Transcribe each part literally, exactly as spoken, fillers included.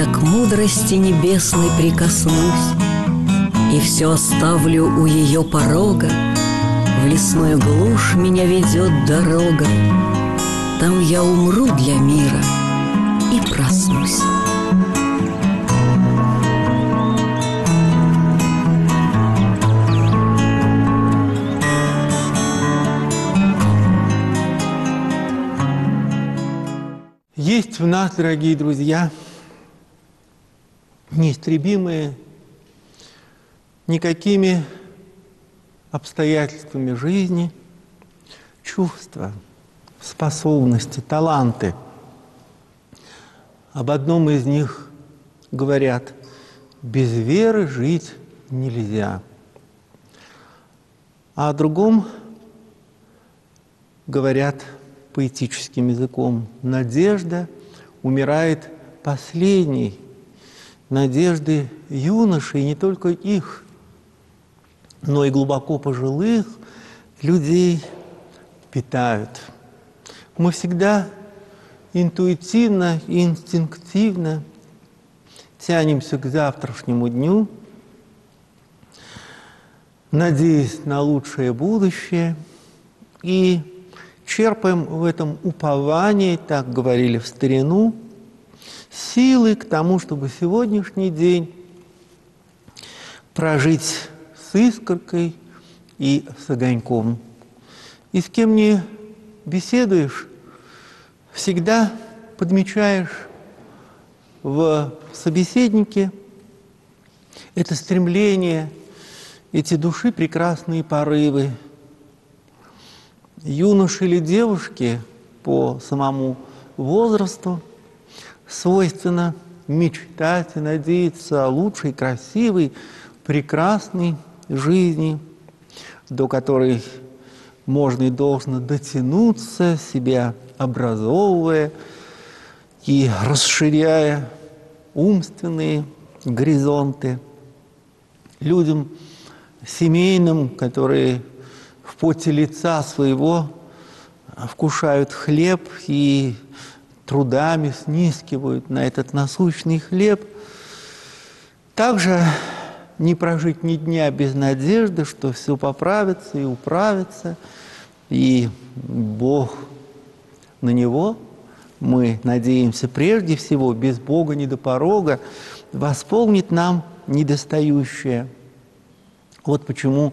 к мудрости небесной прикоснусь, и все оставлю у ее порога. В лесную глушь меня ведет дорога, там я умру для мира и проснусь. Есть в нас, дорогие друзья, неистребимые никакими обстоятельствами жизни чувства, способности, таланты. Об одном из них говорят: без веры жить нельзя. А о другом говорят поэтическим языком: надежда умирает последней. Надежды юношей, и не только их, но и глубоко пожилых людей питают. Мы всегда интуитивно и инстинктивно тянемся к завтрашнему дню, надеясь на лучшее будущее, и черпаем в этом упование, так говорили в старину, силы к тому, чтобы сегодняшний день прожить с искоркой и с огоньком. И с кем не беседуешь, всегда подмечаешь в собеседнике это стремление, эти души прекрасные порывы. Юноши или девушки по самому возрасту свойственно мечтать и надеяться о лучшей, красивой, прекрасной жизни, до которой можно и должно дотянуться, себя образовывая и расширяя умственные горизонты. Людям семейным, которые в поте лица своего вкушают хлеб и трудами снискивают на этот насущный хлеб, также не прожить ни дня без надежды, что все поправится и управится, и Бог, на Него мы надеемся прежде всего, без Бога не до порога, восполнит нам недостающее. Вот почему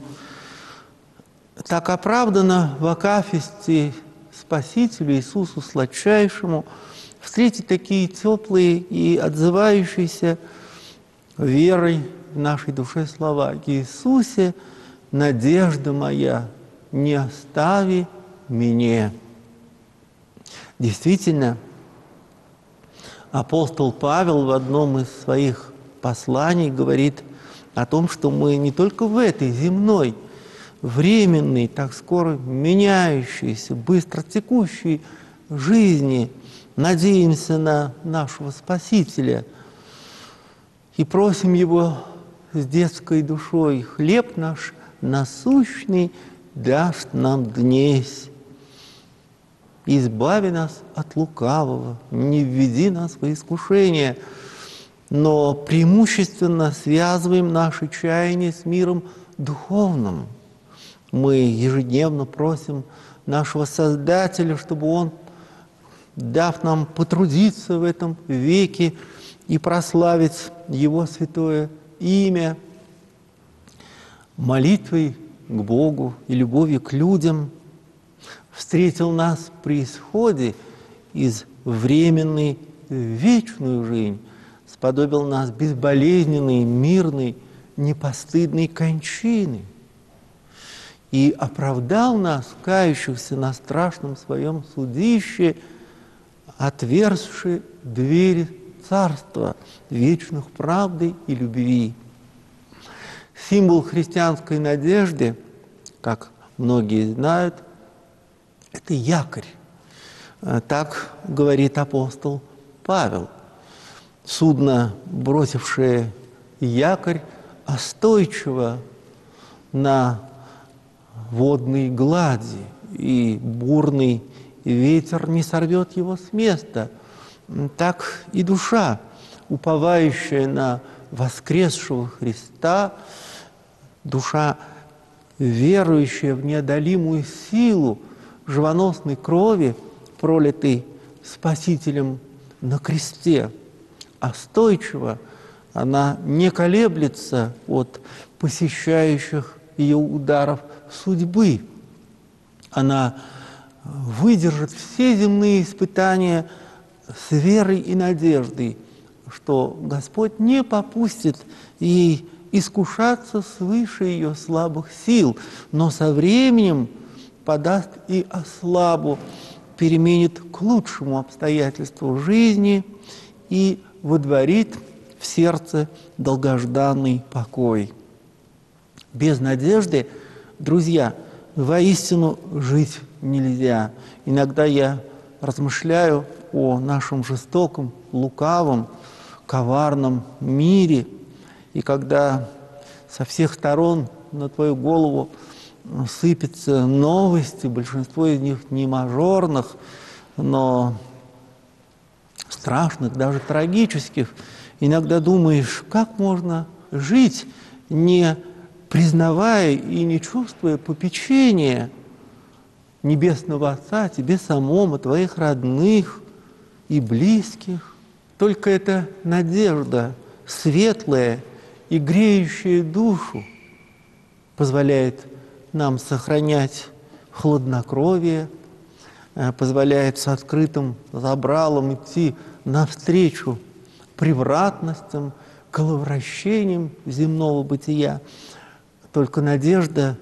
так оправдано в акафисте Спасителю Иисусу Сладчайшему встретить такие теплые и отзывающиеся верой в нашей душе слова: «Иисусе, надежда моя, не остави меня». Действительно, апостол Павел в одном из своих посланий говорит о том, что мы не только в этой земной, временной, так скоро меняющейся, быстро текущей жизни надеемся на нашего Спасителя и просим Его с детской душой: «Хлеб наш насущный дашь нам днесь, избави нас от лукавого, не введи нас во искушение». Но преимущественно связываем наши чаяния с миром духовным. Мы ежедневно просим нашего Создателя, чтобы Он, дав нам потрудиться в этом веке и прославить Его святое имя, молитвой к Богу и любовью к людям, встретил нас при исходе из временной в вечную жизнь, сподобил нас безболезненной, мирной, непостыдной кончины и оправдал нас, кающихся на страшном своем судище, отверзши двери царства вечных правды и любви. Символ христианской надежды, как многие знают, это якорь. Так говорит апостол Павел. Судно, бросившее якорь, остойчиво на водной глади, и бурный ветер не сорвет его с места. Так и душа уповающая на воскресшего Христа, душа, верующая в неодолимую силу живоносной крови, пролитой Спасителем на кресте, остойчиво, она не колеблется от посещающих ее ударов судьбы. Она выдержит все земные испытания с верой и надеждой, что Господь не попустит ей искушаться свыше ее слабых сил, но со временем подаст и ослабу, переменит к лучшему обстоятельству жизни и водворит в сердце долгожданный покой. Без надежды, друзья, воистину жить нельзя. Иногда я размышляю о нашем жестоком, лукавом, коварном мире, и когда со всех сторон на твою голову сыпятся новости, большинство из них не мажорных, но страшных, даже трагических, иногда думаешь, как можно жить, не признавая и не чувствуя попечения Небесного Отца, тебе самому, твоих родных и близких. Только эта надежда, светлая и греющая душу, позволяет нам сохранять хладнокровие, позволяет с открытым забралом идти навстречу превратностям, коловращениям земного бытия. Только надежда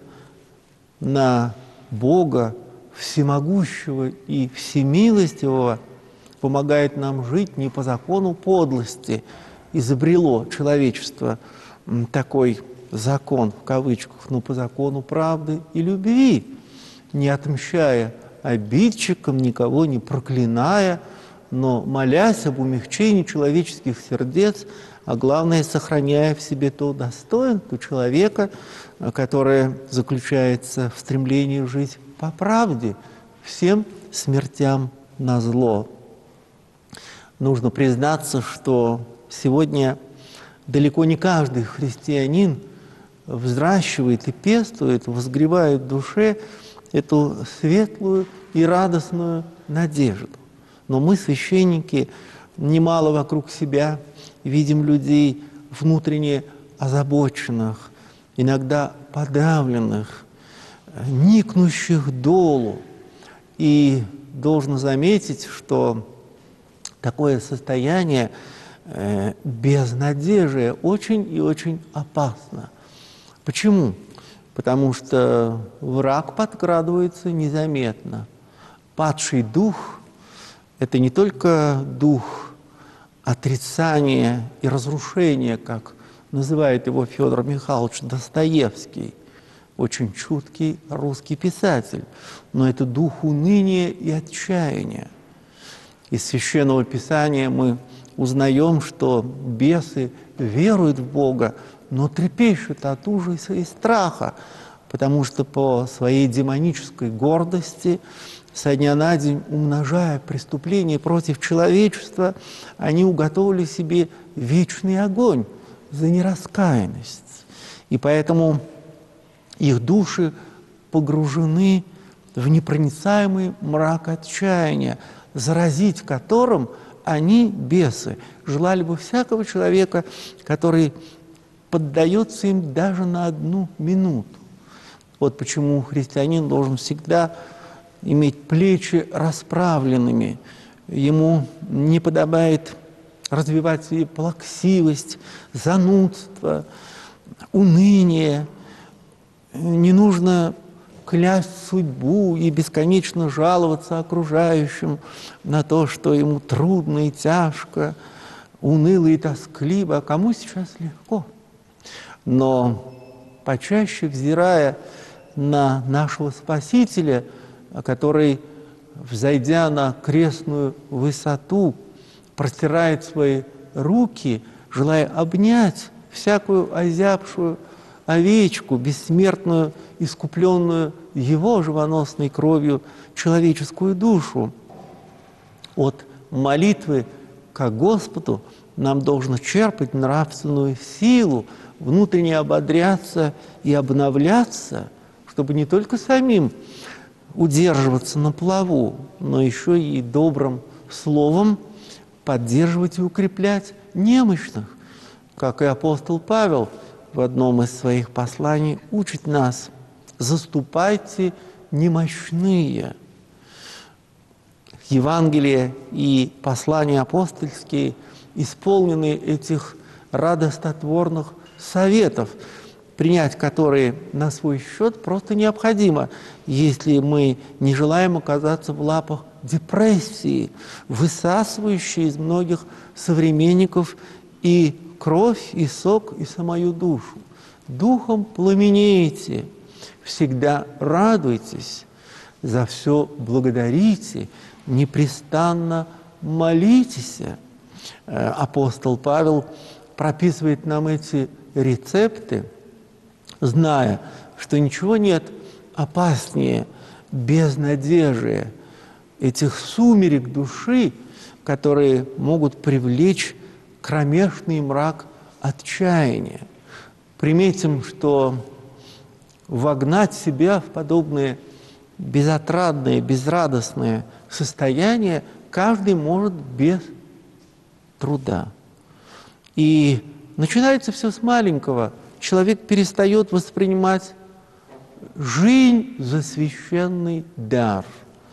на Бога всемогущего и всемилостивого помогает нам жить не по закону подлости. Изобрело человечество такой закон, в кавычках, но по закону правды и любви, не отмщая обидчикам, никого не проклиная, но молясь об умягчении человеческих сердец, а главное, сохраняя в себе то достоинство человека, которое заключается в стремлении жить по правде, всем смертям назло. Нужно признаться, что сегодня далеко не каждый христианин взращивает и пестует, возгревает в душе эту светлую и радостную надежду. Но мы, священники, немало вокруг себя видим людей внутренне озабоченных, иногда подавленных, никнущих долу. И должен заметить, что такое состояние э, безнадежия очень и очень опасно. Почему? Потому что враг подкрадывается незаметно. Падший дух – это не только дух отрицания и разрушения, как называет его Федор Михайлович Достоевский, очень чуткий русский писатель, но это дух уныния и отчаяния. Из Священного Писания мы узнаем, что бесы веруют в Бога, но трепещут от ужаса и страха, потому что по своей демонической гордости, со дня на день умножая преступления против человечества, они уготовили себе вечный огонь за нераскаянность. И поэтому их души погружены в непроницаемый мрак отчаяния, заразить которым они, бесы, желали бы всякого человека, который поддается им даже на одну минуту. Вот почему христианин должен всегда иметь плечи расправленными. Ему не подобает развивать себе плаксивость, занудство, уныние. Не нужно клясть судьбу и бесконечно жаловаться окружающим на то, что ему трудно и тяжко, уныло и тоскливо, а кому сейчас легко. Но почаще взирая на нашего Спасителя, который, взойдя на крестную высоту, простирает свои руки, желая обнять всякую озябшую овечку, бессмертную, искупленную его живоносной кровью человеческую душу. От молитвы ко Господу нам должно черпать нравственную силу, внутренне ободряться и обновляться, чтобы не только самим удерживаться на плаву, но еще и добрым словом поддерживать и укреплять немощных. Как и апостол Павел в одном из своих посланий учит нас: «Заступайте немощные». Евангелие и послания апостольские исполнены этих радостотворных советов, принять которые на свой счет просто необходимо, если мы не желаем оказаться в лапах депрессии, высасывающей из многих современников и кровь, и сок, и самую душу. Духом пламенеете, всегда радуйтесь, за все благодарите, непрестанно молитесь. Апостол Павел прописывает нам эти рецепты, зная, что ничего нет опаснее безнадежия, этих сумерек души, которые могут привлечь кромешный мрак отчаяния. Приметим, что вогнать себя в подобные безотрадные, безрадостные состояния каждый может без труда. И начинается все с маленького. Человек перестает воспринимать жизнь за священный дар.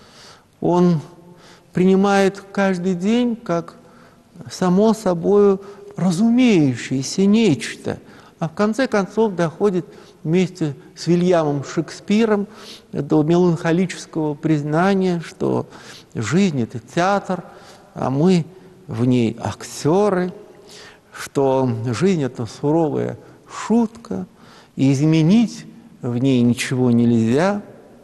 Он принимает каждый день как само собою разумеющееся нечто, а в конце концов доходит вместе с Вильямом Шекспиром до меланхолического признания, что жизнь – это театр, а мы в ней актеры, что жизнь – это суровая шутка, и изменить в ней ничего нельзя.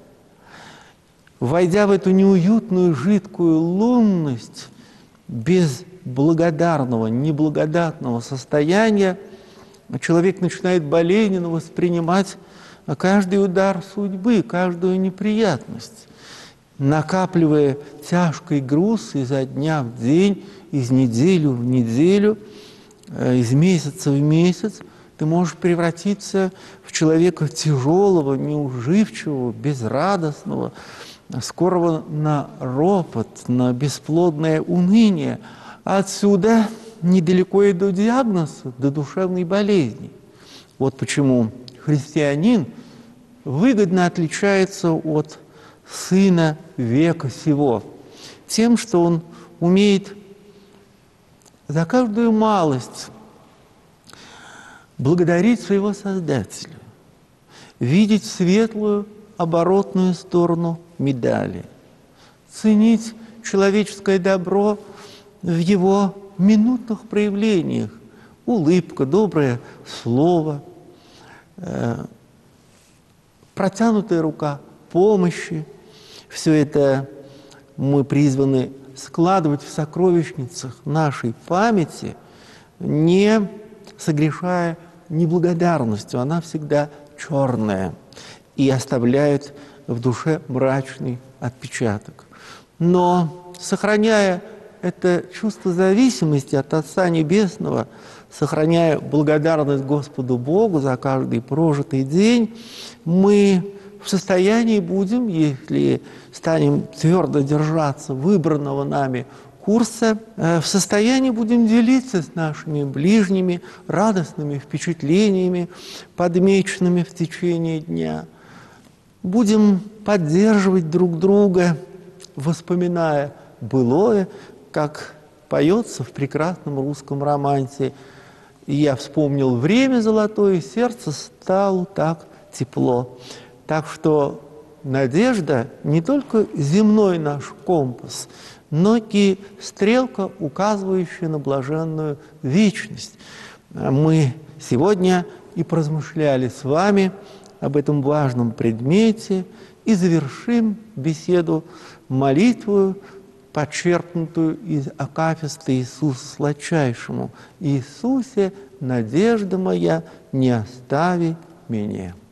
Войдя в эту неуютную, жидкую лунность, без благодарного, неблагодатного состояния, человек начинает болезненно воспринимать каждый удар судьбы, каждую неприятность, накапливая тяжкий груз изо дня в день, из недели в неделю, из месяца в месяц. Ты можешь превратиться в человека тяжелого, неуживчивого, безрадостного, скорого на ропот, на бесплодное уныние. А отсюда недалеко и до диагноза, до душевной болезни. Вот почему христианин выгодно отличается от сына века сего тем, что он умеет за каждую малость благодарить своего Создателя, видеть светлую оборотную сторону медали, ценить человеческое добро в его минутных проявлениях. Улыбка, доброе слово, э, протянутая рука помощи. Все это мы призваны складывать в сокровищницах нашей памяти, не согрешая неблагодарностью. Она всегда черная и оставляет в душе мрачный отпечаток. Но, сохраняя это чувство зависимости от Отца Небесного, сохраняя благодарность Господу Богу за каждый прожитый день, мы в состоянии будем, если станем твердо держаться выбранного нами курса, в состоянии будем делиться с нашими ближними радостными впечатлениями, подмеченными в течение дня. Будем поддерживать друг друга, воспоминая былое, как поется в прекрасном русском романсе. И я вспомнил время золотое, сердце стало так тепло. Так что надежда не только земной наш компас, но и стрелка, указывающая на блаженную вечность. Мы сегодня и поразмышляли с вами об этом важном предмете и завершим беседу молитвою, подчеркнутую из акафиста Иисуса Сладчайшему: «Иисусе, надежда моя, не остави меня».